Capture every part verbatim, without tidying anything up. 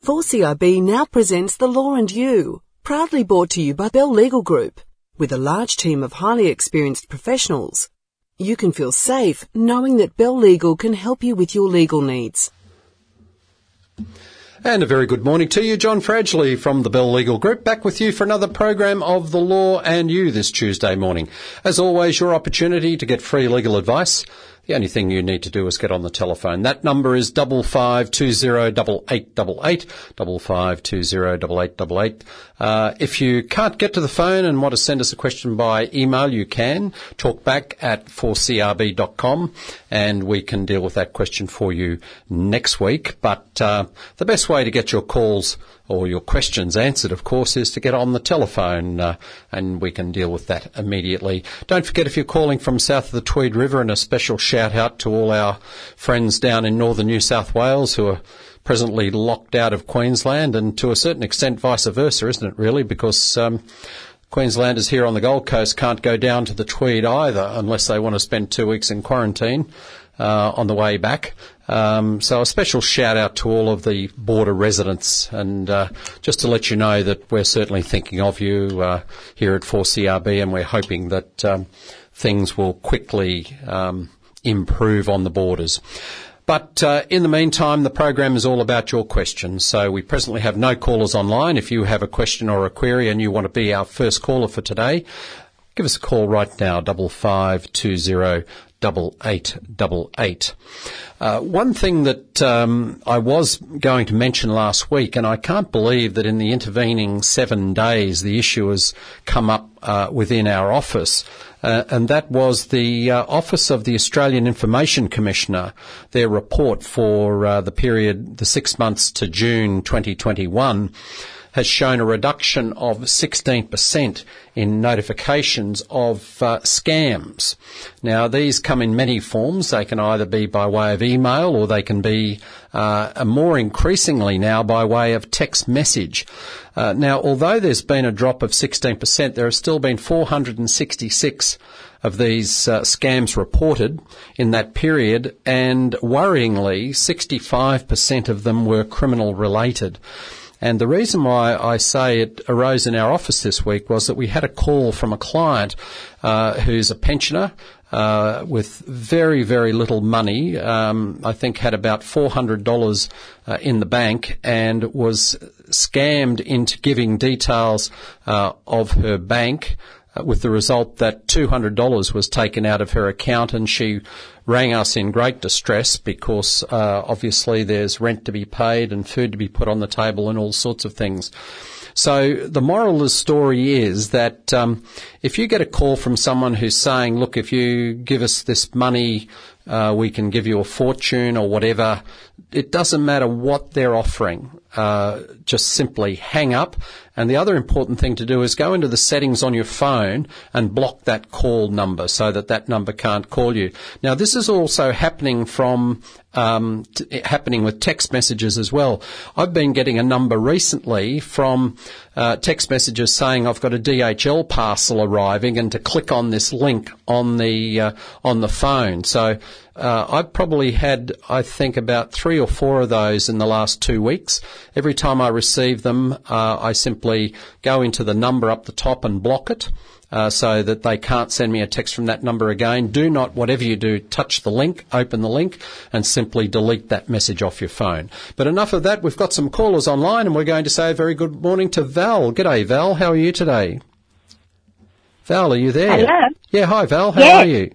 four C R B now presents The Law and You, proudly brought to you by Bell Legal Group. With a large team of highly experienced professionals, you can feel safe knowing that Bell Legal can help you with your legal needs. And a very good morning to you, John Fradgley from the Bell Legal Group, back with you for another program of The Law and You this Tuesday morning. As always, your opportunity to get free legal advice. The only thing you need to do is get on the telephone. That number is double five two zero eight eight eight eight, double five two zero eight eight eight eight. Uh, if you can't get to the phone and want to send us a question by email, you can. Talk back at four c r b dot com and we can deal with that question for you next week. But uh, the best way to get your calls or your questions answered, of course, is to get on the telephone, uh, and we can deal with that immediately. Don't forget, if you're calling from south of the Tweed River, and a special shout out to all our friends down in northern New South Wales who are presently locked out of Queensland, and to a certain extent vice versa, isn't it really? Because um, Queenslanders here on the Gold Coast can't go down to the Tweed either unless they want to spend two weeks in quarantine uh, on the way back. Um, so a special shout out to all of the border residents, and uh, just to let you know that we're certainly thinking of you uh, here at four C R B, and we're hoping that um, things will quickly um, improve on the borders. But uh, in the meantime, the program is all about your questions. So we presently have no callers online. If you have a question or a query and you want to be our first caller for today, give us a call right now, double five two zero double eight double eight. Uh, one thing that um, I was going to mention last week, and I can't believe that in the intervening seven days the issue has come up uh, within our office, uh, and that was the uh, Office of the Australian Information Commissioner, their report for uh, the period, the six months to June twenty twenty-one, has shown a reduction of sixteen percent in notifications of uh, scams. Now, these come in many forms. They can either be by way of email, or they can be uh, more increasingly now by way of text message. Uh, now, although there's been a drop of sixteen percent, there have still been four hundred sixty-six of these uh, scams reported in that period, and worryingly, sixty-five percent of them were criminal related. And the reason why I say it arose in our office this week was that we had a call from a client uh, who's a pensioner uh, with very, very little money, um, I think had about four hundred dollars uh, in the bank, and was scammed into giving details uh, of her bank, uh, with the result that two hundred dollars was taken out of her account, and she rang us in great distress because uh, obviously there's rent to be paid and food to be put on the table and all sorts of things. So the moral of the story is that um, if you get a call from someone who's saying, look, if you give us this money, uh, we can give you a fortune or whatever, it doesn't matter what they're offering. Uh, just simply hang up. And the other important thing to do is go into the settings on your phone and block that call number so that that number can't call you. Now, this is also happening from um, t- happening with text messages as well. I've been getting a number recently from uh, text messages saying I've got a D H L parcel arriving, and to click on this link on the uh, on the phone. So uh, I've probably had, I think, about three or four of those in the last two weeks. Every time I receive them, uh, I simply go into the number up the top and block it, uh, so that they can't send me a text from that number again. Do not, whatever you do, touch the link, open the link, and simply delete that message off your phone. But enough of that. We've got some callers online, and we're going to say a very good morning to Val. G'day, Val. How are you today? Val, are you there? Hello. Yeah, hi, Val. How yes. are you?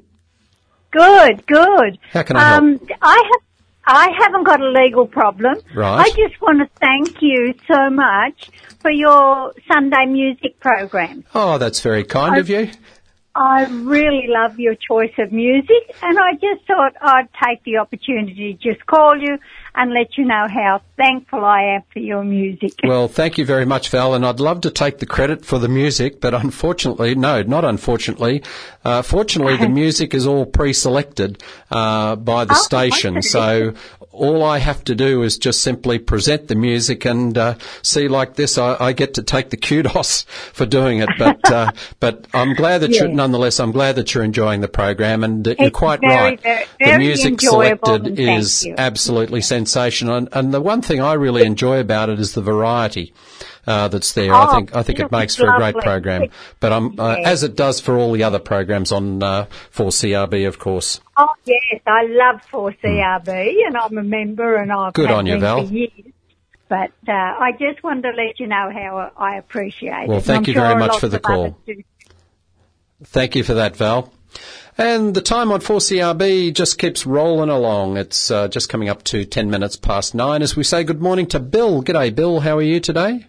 Good, good. How can I um, help? I have. I haven't got a legal problem. Right. I just want to thank you so much for your Sunday music program. Oh, that's very kind I, of you. I really love your choice of music, and I just thought I'd take the opportunity to just call you and let you know how thankful I am for your music. Well, thank you very much, Val, and I'd love to take the credit for the music, but unfortunately, no, not unfortunately, uh, fortunately the music is all pre-selected uh, by the oh, station, so all I have to do is just simply present the music, and uh, see, like this, I, I get to take the kudos for doing it. But uh, but I'm glad that yeah. you're, nonetheless, I'm glad that you're enjoying the program, and uh, you're quite very, right. Very, very the music selected is you. absolutely sensational, and, and the one thing I really enjoy about it is the variety uh, that's there. Oh, I think I think it makes for lovely. a great program. But um, uh, yeah. as it does for all the other programs on uh, four C R B, of course. Oh yes, I love four C R B, mm. and I'm a member, and I've Good had on you, Val. for years. But uh, I just wanted to let you know how I appreciate well, it. Well, thank you sure very much for the call. Thank you for that, Val. And the time on four C R B just keeps rolling along. It's uh, just coming up to ten minutes past nine as we say good morning to Bill. G'day, Bill. How are you today?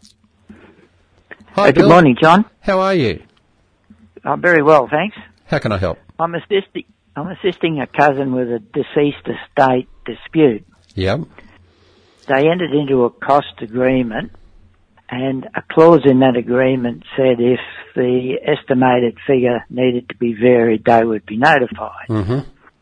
Hi, hey, Bill. Good morning, John. How are you? I'm very well, thanks. How can I help? I'm assisting, I'm assisting a cousin with a deceased estate dispute. Yeah. They entered into a cost agreement, and a clause in that agreement said if the estimated figure needed to be varied, they would be notified. Mm-hmm.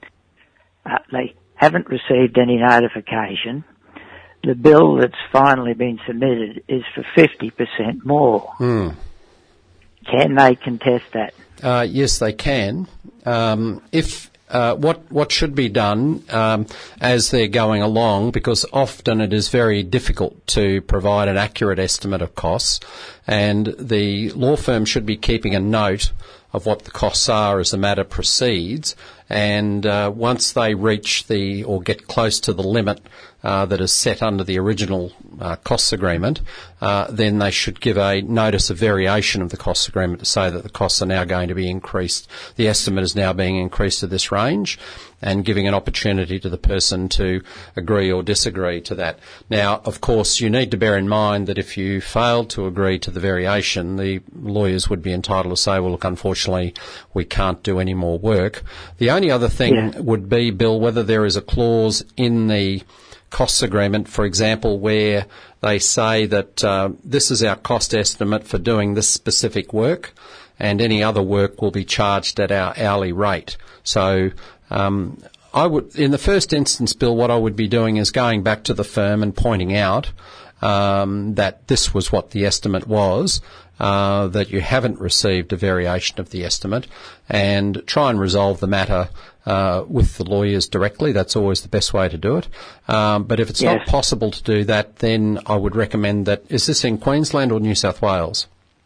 Uh, they haven't received any notification. The bill that's finally been submitted is for fifty percent more. Mm. Can they contest that? Uh, yes, they can. Um, if uh, what what should be done um, as they're going along, because often it is very difficult to provide an accurate estimate of costs, and the law firm should be keeping a note of what the costs are as the matter proceeds, and uh, once they reach the or get close to the limit uh, that is set under the original uh, costs agreement, uh, then they should give a notice of variation of the costs agreement to say that the costs are now going to be increased. The estimate is now being increased to this range, and giving an opportunity to the person to agree or disagree to that. Now, of course, you need to bear in mind that if you failed to agree to the variation, the lawyers would be entitled to say, well, look, unfortunately, we can't do any more work. The only other thing yeah. would be, Bill, whether there is a clause in the costs agreement, for example, where they say that uh, this is our cost estimate for doing this specific work, and any other work will be charged at our hourly rate. So um, I would, in the first instance, Bill, what I would be doing is going back to the firm and pointing out um, that this was what the estimate was, uh, that you haven't received a variation of the estimate, and try and resolve the matter uh, with the lawyers directly. That's always the best way to do it. Um, but if it's yes. not possible to do that, then I would recommend that, is this in Queensland or New South Wales?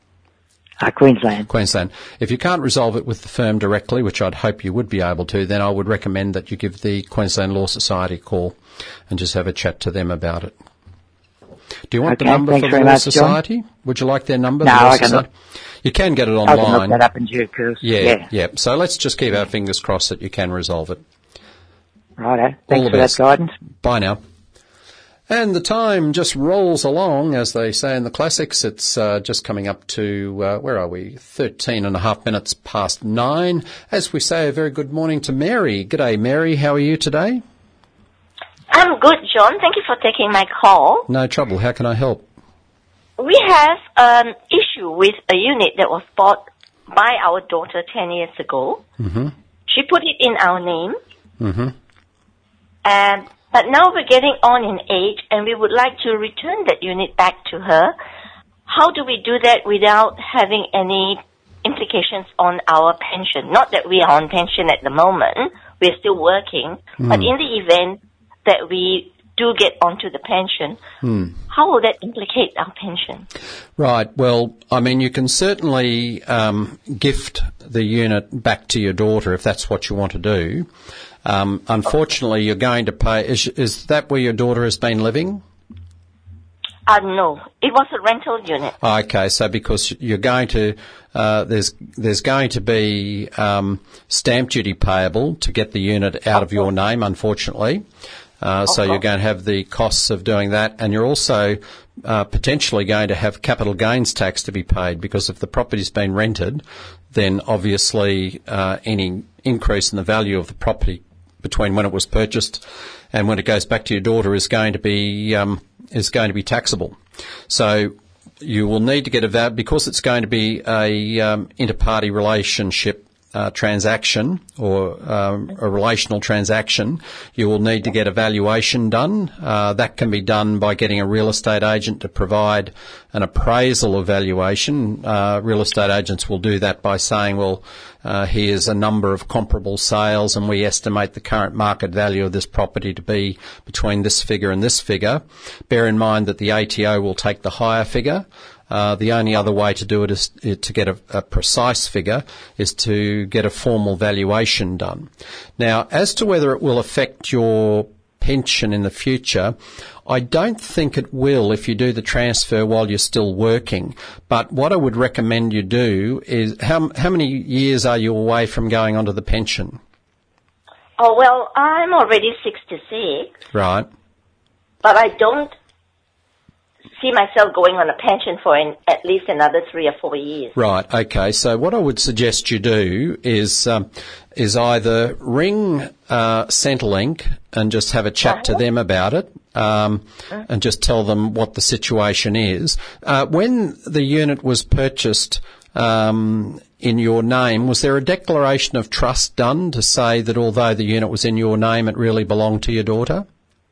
Uh, Queensland. Queensland. If you can't resolve it with the firm directly, which I'd hope you would be able to, then I would recommend that you give the Queensland Law Society a call and just have a chat to them about it. Do you want okay, the number for the Law much, Society? John. Would you like their number? No, the Law I can Society? look, You can get it online. I can look that up in due course. Yeah, yeah, yeah. So let's just keep our fingers crossed that you can resolve it. Righto. Thanks All the for best. that guidance. Bye now. And the time just rolls along, as they say in the classics. It's uh, just coming up to, uh, where are we, thirteen and a half minutes past nine. As we say, a very good morning to Mary. G'day, Mary. How are you today? I'm good, John. Thank you for taking my call. No trouble. How can I help? We have an issue with a unit that was bought by our daughter ten years ago. Mm-hmm. She put it in our name. Mm-hmm. And But now we're getting on in age, and we would like to return that unit back to her. How do we do that without having any implications on our pension? Not that we are on pension at the moment. We're still working. Mm. But in the event that we do get onto the pension, mm. how will that implicate our pension? Right. Well, I mean, you can certainly um, gift the unit back to your daughter if that's what you want to do. Um, unfortunately, you're going to pay. Is, is that where your daughter has been living? Uh, no, it was a rental unit. Okay, so because you're going to, uh, there's there's going to be um, stamp duty payable to get the unit out of your name, unfortunately. Uh, so you're going to have the costs of doing that, and you're also uh, potentially going to have capital gains tax to be paid, because if the property's been rented, then obviously uh, any increase in the value of the property between when it was purchased and when it goes back to your daughter is going to be um, is going to be taxable. So you will need to get a val- because it's going to be a um, inter-party relationship. uh, transaction or um, a relational transaction, you will need to get a valuation done. Uh, that can be done by getting a real estate agent to provide an appraisal of valuation. Uh, real estate agents will do that by saying, well, uh, here's a number of comparable sales and we estimate the current market value of this property to be between this figure and this figure. Bear in mind that the A T O will take the higher figure. Uh, the only other way to do it is to get a, a precise figure is to get a formal valuation done. Now, as to whether it will affect your pension in the future, I don't think it will if you do the transfer while you're still working. But what I would recommend you do is, how, how many years are you away from going onto the pension? Oh, well, I'm already sixty-six. Right. But I don't see myself going on a pension for in, at least another three or four years. Right. Okay. So what I would suggest you do is um, is either ring uh, Centrelink and just have a chat uh-huh. to them about it, um, uh-huh. and just tell them what the situation is. Uh, when the unit was purchased um, in your name, was there a declaration of trust done to say that although the unit was in your name, it really belonged to your daughter?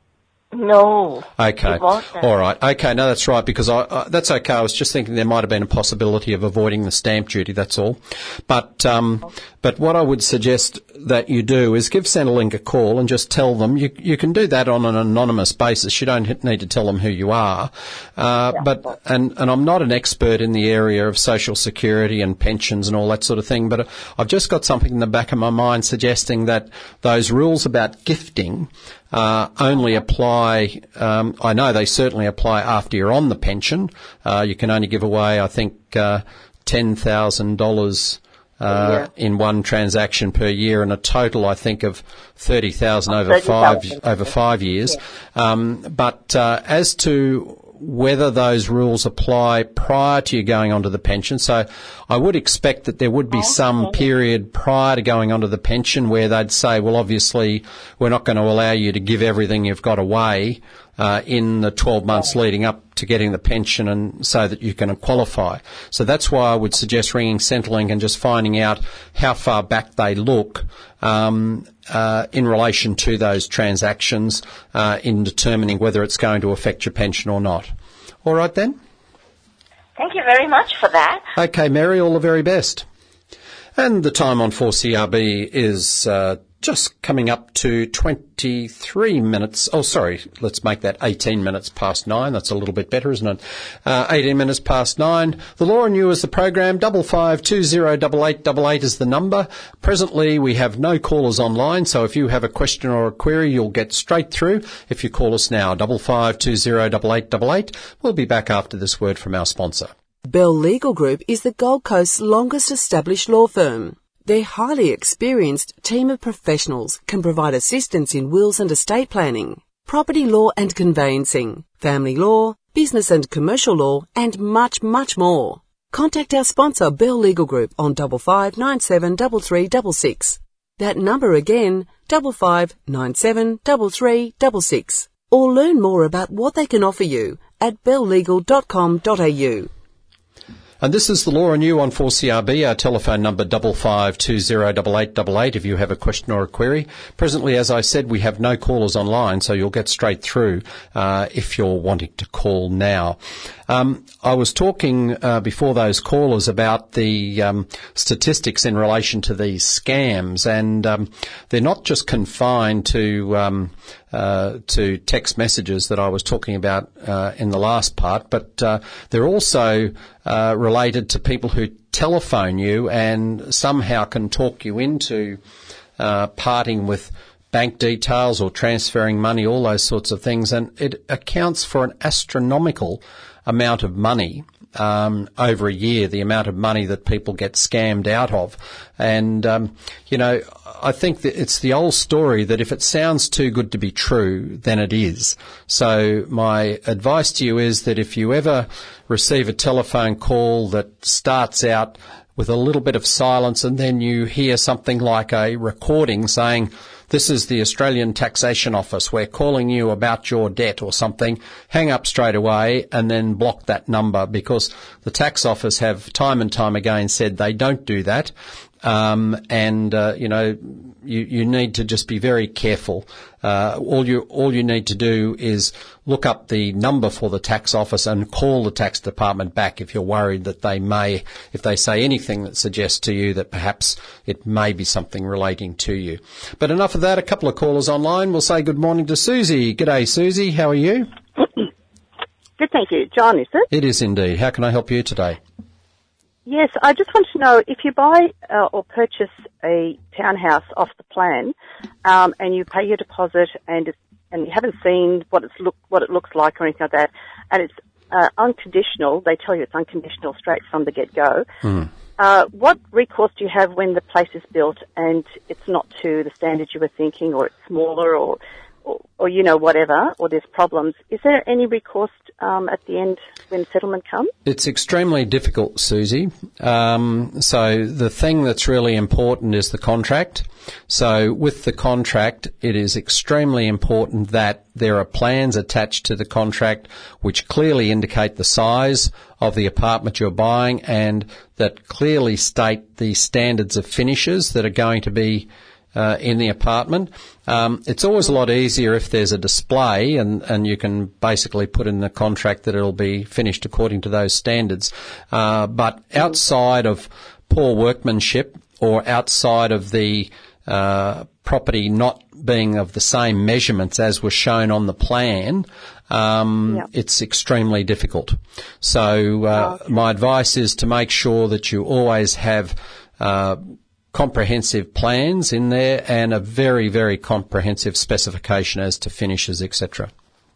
No. Okay. All right. Okay. No, that's right, because I, uh, that's okay. I was just thinking there might have been a possibility of avoiding the stamp duty, that's all. But, um, but what I would suggest that you do is give Centrelink a call and just tell them, you, you can do that on an anonymous basis. You don't need to tell them who you are. Uh, yeah. but, and, and I'm not an expert in the area of social security and pensions and all that sort of thing, but I've just got something in the back of my mind suggesting that those rules about gifting Uh, only apply, um, I know they certainly apply after you're on the pension. Uh, you can only give away, I think, uh, ten thousand dollars uh, in one transaction per year, and a total, I think, of thirty thousand dollars over five, over five years. Yeah. Um, but uh, as to whether those rules apply prior to you going onto the pension. So I would expect that there would be some period prior to going onto the pension where they'd say, well, obviously we're not going to allow you to give everything you've got away uh, in the twelve months leading up to getting the pension, and so that you can qualify. So that's why I would suggest ringing Centrelink and just finding out how far back they look um, uh, in relation to those transactions uh, in determining whether it's going to affect your pension or not. All right then? Thank you very much for that. Okay, Mary, all the very best. And the time on four C R B is uh, just coming up to twenty-three minutes. Oh, sorry, let's make that eighteen minutes past nine. That's a little bit better, isn't it? Uh, eighteen minutes past nine. The Law and You is the program. Double five two zero double eight double eight is the number. Presently, we have no callers online, so if you have a question or a query, you'll get straight through if you call us now. Double five two zero double eight double eight. We'll be back after this word from our sponsor. Bell Legal Group is the Gold Coast's longest established law firm. Their highly experienced team of professionals can provide assistance in wills and estate planning, property law and conveyancing, family law, business and commercial law, and much, much more. Contact our sponsor, Bell Legal Group, on double five nine seven double three double six. That number again, double five nine seven double three double six. Or learn more about what they can offer you at bell legal dot com dot a u. And this is the Law and You on four C R B, our telephone number double five two zero double eight double eight if you have a question or a query. Presently, as I said, we have no callers online, so you'll get straight through uh, if you're wanting to call now. Um, I was talking uh, before those callers about the um, statistics in relation to these scams, and um, they're not just confined to um, uh, to text messages that I was talking about uh, in the last part, but uh, they're also uh, related to people who telephone you and somehow can talk you into uh, parting with bank details or transferring money, all those sorts of things, and it accounts for an astronomical amount of money um, over a year, the amount of money that people get scammed out of. And, um, you know, I think that it's the old story that if it sounds too good to be true, then it is. So my advice to you is that if you ever receive a telephone call that starts out with a little bit of silence and then you hear something like a recording saying, "This is the Australian Taxation Office, we're calling you about your debt," or something, hang up straight away and then block that number, because the tax office have time and time again said they don't do that. Um, and, uh, you know, you, you need to just be very careful. Uh, all you, all you need to do is look up the number for the tax office and call the tax department back if you're worried that they may, if they say anything that suggests to you that perhaps it may be something relating to you. But enough of that. A couple of callers online. We'll say good morning to Susie. G'day, Susie. How are you? Good, thank you. John, is it? It is indeed. How can I help you today? Yes, I just want to know if you buy uh, or purchase a townhouse off the plan, um, and you pay your deposit, and it's, and you haven't seen what it's look what it looks like or anything like that, and it's uh, unconditional. They tell you it's unconditional straight from the get go. Mm. Uh, what recourse do you have when the place is built and it's not to the standards you were thinking, or it's smaller, or or, or you know whatever, or there's problems? Is there any recourse um, at the end when settlement comes? It's extremely difficult, Susie. Um, so the thing that's really important is the contract. So with the contract, it is extremely important that there are plans attached to the contract which clearly indicate the size of the apartment you're buying and that clearly state the standards of finishes that are going to be Uh, in the apartment. Um, it's always a lot easier if there's a display and, and you can basically put in the contract that it'll be finished according to those standards. Uh, but outside of poor workmanship or outside of the uh, property not being of the same measurements as was shown on the plan, um, yep. it's extremely difficult. So uh, okay. my advice is to make sure that you always have uh, comprehensive plans in there and a very, very comprehensive specification as to finishes, et cetera.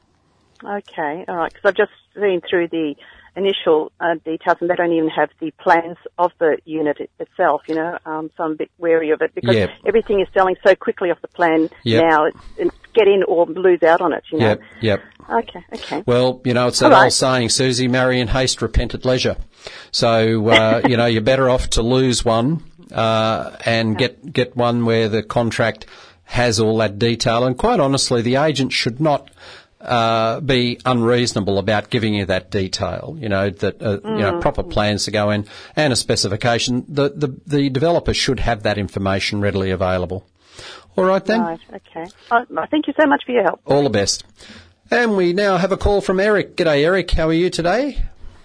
Okay, all right, because I've just seen through the initial uh, details and they don't even have the plans of the unit it, itself, you know, um, so I'm a bit wary of it because yep. everything is selling so quickly off the plan yep. now, it's, it's get in or lose out on it, you know. Yep, yep. Okay, okay. Well, you know, it's that All right. old saying, Susie, marry in haste, repent at leisure. So, uh, you know, you're better off to lose one uh, and get, get one where the contract has all that detail. And quite honestly, the agent should not uh, be unreasonable about giving you that detail, you know, that, uh, mm. you know, proper plans to go in and a specification. The, the, the developer should have that information readily available. All right, then? Right, okay. Oh, thank you so much for your help. All the best. And we now have a call from Eric. G'day, Eric. How are you today?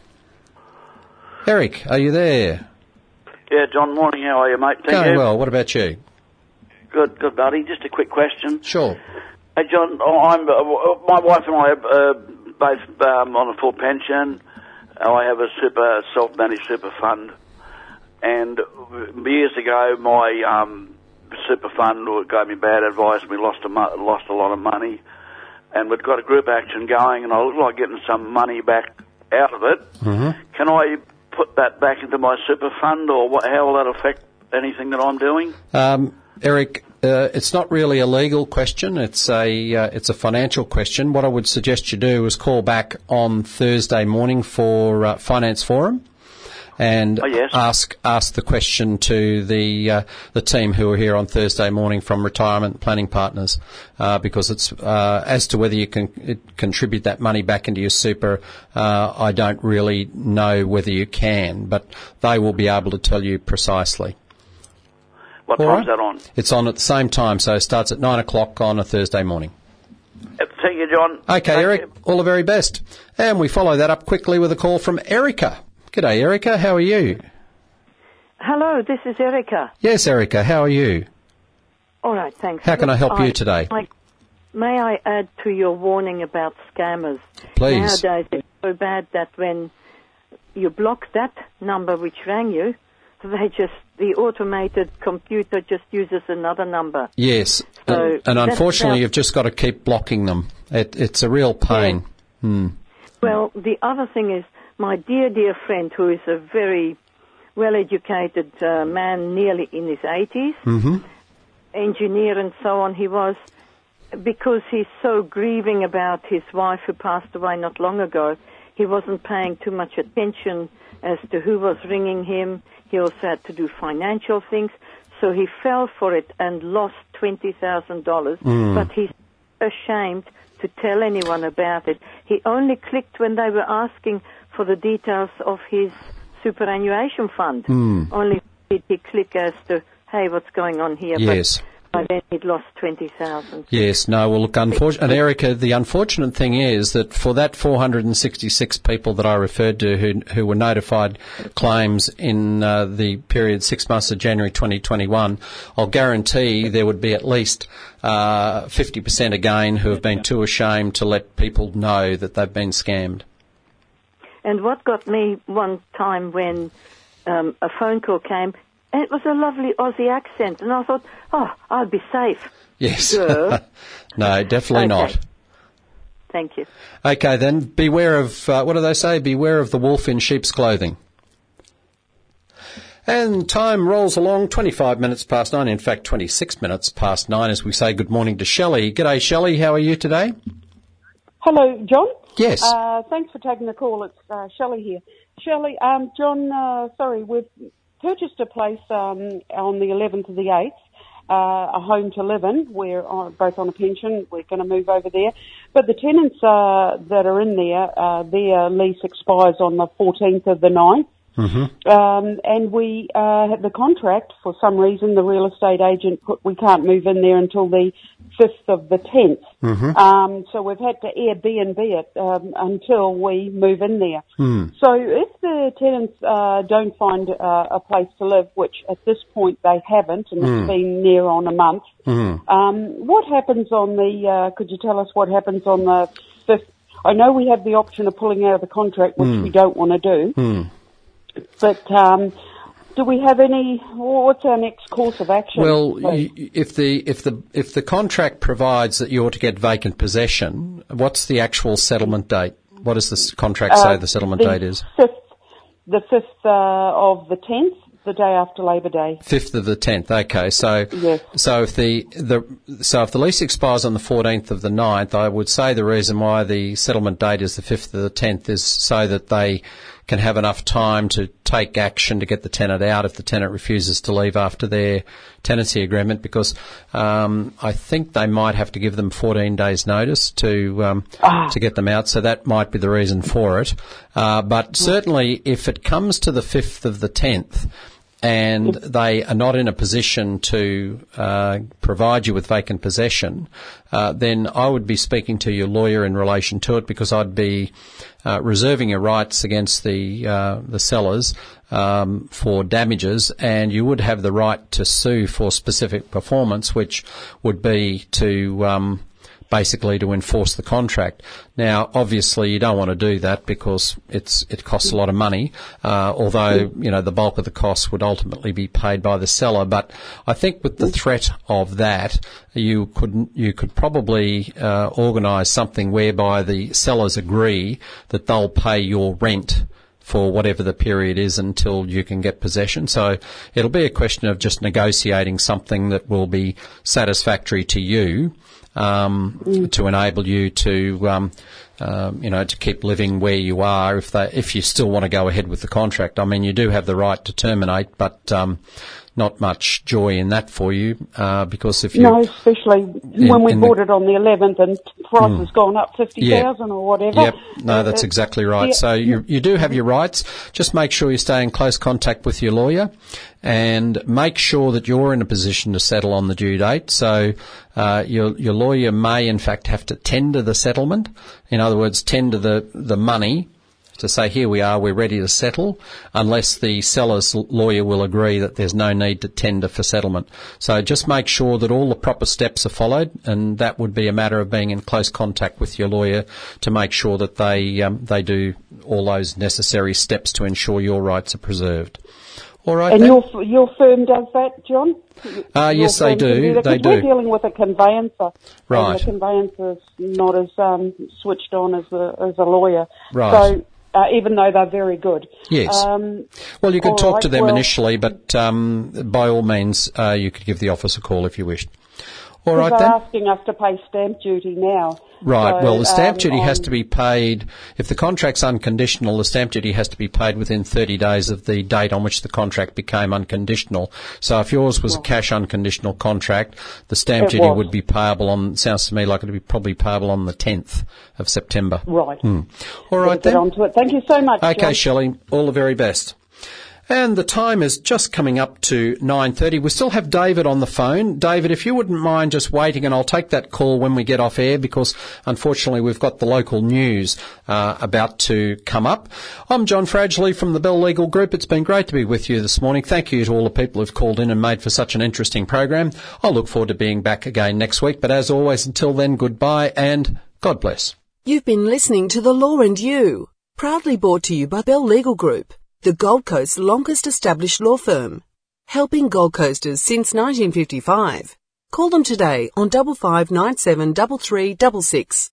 Eric, are you there? Yeah, John, morning. How are you, mate? Thank Going you. well. What about you? Good, good, buddy. Just a quick question. Sure. Hey, John, I'm, uh, my wife and I are uh, both um, on a full pension. I have a super self-managed super fund. And years ago, my um, super fund gave me bad advice and we lost a, mo- lost a lot of money. And we've got a group action going, and I look like getting some money back out of it. Mm-hmm. Can I put that back into my super fund, or what, how will that affect anything that I'm doing? Um, Eric, uh, it's not really a legal question. It's a uh, it's a financial question. What I would suggest you do is call back on Thursday morning for uh, Finance Forum. And oh, yes. ask ask the question to the uh, the team who are here on Thursday morning from Retirement Planning Partners, uh, because it's uh, as to whether you can it, contribute that money back into your super. Uh, I don't really know whether you can, but they will be able to tell you precisely. What All time's right? that on? It's on at the same time, so it starts at nine o'clock on a Thursday morning. Thank you, John. Okay, Thank Eric. you. All the very best. And we follow that up quickly with a call from Erica. G'day, Erica. How are you? Hello, this is Erica. Yes, Erica. How are you? All right, thanks. How can I help I, you today? I, may I add to your warning about scammers? Please. Nowadays, it's so bad that when you block that number which rang you, they just, the automated computer just uses another number. Yes. So and, and unfortunately, about, you've just got to keep blocking them. It, it's a real pain. Yeah. Hmm. Well, the other thing is, my dear, dear friend, who is a very well-educated uh, man, nearly in his eighties, mm-hmm. engineer and so on, he was, because he's so grieving about his wife who passed away not long ago, he wasn't paying too much attention as to who was ringing him. He also had to do financial things, so he fell for it and lost twenty thousand dollars, mm. but he's ashamed to tell anyone about it. He only clicked when they were asking for the details of his superannuation fund. Mm. Only did he click as to, hey, what's going on here? Yes. But by then he'd lost twenty thousand. Yes, no, well, look, unfortunately, and Erica, the unfortunate thing is that for that four hundred sixty-six people that I referred to who, who were notified claims in uh, the period six months of January twenty twenty-one, I'll guarantee there would be at least uh, fifty percent again who have been too ashamed to let people know that they've been scammed. And what got me one time when um, a phone call came, and it was a lovely Aussie accent, and I thought, oh, I'll be safe. Yes. Yeah. No, definitely okay. not. Thank you. Okay, then, beware of, uh, what do they say? Beware of the wolf in sheep's clothing. And time rolls along, twenty-five minutes past nine, in fact, twenty-six minutes past nine, as we say good morning to Shelley. G'day, Shelley, how are you today? Hello, John. Yes. Uh, thanks for taking the call. It's uh, Shelley here. Shelley, um, John, uh, sorry, we've purchased a place um, on the eleventh of the eighth, uh, a home to live in. We're on, both on a pension. We're going to move over there. But the tenants uh, that are in there, uh, their lease expires on the fourteenth of the ninth. Mm-hmm. Um, and we uh, have the contract, for some reason, the real estate agent put we can't move in there until the fifth of the tenth. Mm-hmm. Um, so we've had to Airbnb it um, until we move in there. Mm. So if the tenants uh, don't find uh, a place to live, which at this point they haven't, and Mm. it's been near on a month, Mm. um, what happens on the, uh, could you tell us what happens on the fifth? I know we have the option of pulling out of the contract, which Mm. we don't want to do. Mm. But um, do we have any? What's our next course of action? Well, y- if the if the if the contract provides that you're to get vacant possession, what's the actual settlement date? What does the contract say uh, the settlement the date is? Fifth, the fifth uh, of the tenth, the day after Labor Day. Fifth of the tenth. Okay, so Yes. so if the the so if the lease expires on the fourteenth of the ninth, I would say the reason why the settlement date is the fifth of the tenth is so that they can have enough time to take action to get the tenant out if the tenant refuses to leave after their tenancy agreement, because um, I think they might have to give them fourteen days notice to um, Ah. to get them out, so that might be the reason for it. Uh, but certainly if it comes to the fifth of the tenth, and they are not in a position to uh, provide you with vacant possession, uh, then I would be speaking to your lawyer in relation to it, because I'd be uh, reserving your rights against the uh, the sellers um, for damages, and you would have the right to sue for specific performance, which would be to um, basically to enforce the contract. Now, obviously, you don't want to do that because it's it costs a lot of money, uh, although, you know, the bulk of the costs would ultimately be paid by the seller. But I think with the threat of that, you could, you could probably uh, organise something whereby the sellers agree that they'll pay your rent for whatever the period is until you can get possession. So it'll be a question of just negotiating something that will be satisfactory to you, um, mm. to enable you to, um, um, you know, to keep living where you are if they, if you still want to go ahead with the contract. I mean, you do have the right to terminate, but um, not much joy in that for you, uh, because if you... No, especially in, when we in bought the, it on the eleventh and price mm. has gone up fifty thousand yeah. or whatever. Yep, no, that's exactly right. Yeah. So you, you do have your rights. Just make sure you stay in close contact with your lawyer and make sure that you're in a position to settle on the due date. So uh, your your lawyer may, in fact, have to tender the settlement. In other words, tender the, the money to say, here we are, we're ready to settle, unless the seller's lawyer will agree that there's no need to tender for settlement. So just make sure that all the proper steps are followed, and that would be a matter of being in close contact with your lawyer to make sure that they um, they do all those necessary steps to ensure your rights are preserved. All right. And then. your your firm does that, John? Uh, Your yes, they firm can do. that? They 'Cause we're do. dealing with a conveyancer. Right. And the conveyancer's not as um, switched on as a, as a lawyer. Right. So uh, even though they're very good. Yes. Um, well, you could all talk right, to them well, initially, but um, by all means, uh, you could give the office a call if you wished. All right, they're then. asking us to pay stamp duty now. Right. So, well, the stamp um, duty has on- to be paid. If the contract's unconditional, the stamp duty has to be paid within thirty days of the date on which the contract became unconditional. So if yours was a cash unconditional contract, the stamp It duty was. would be payable on, sounds to me like it would be probably payable on the tenth of September. Right. Hmm. All right, We'll get then. on to it. Thank you so much, Okay, John. Shelley. All the very best. And the time is just coming up to nine thirty. We still have David on the phone. David, if you wouldn't mind just waiting, and I'll take that call when we get off air, because unfortunately we've got the local news uh, about to come up. I'm John Fradgley from the Bell Legal Group. It's been great to be with you this morning. Thank you to all the people who've called in and made for such an interesting program. I'll look forward to being back again next week. But as always, until then, goodbye and God bless. You've been listening to The Law and You, proudly brought to you by Bell Legal Group, the Gold Coast's longest established law firm, helping Gold Coasters since nineteen fifty-five. Call them today on double five nine seven double three double six.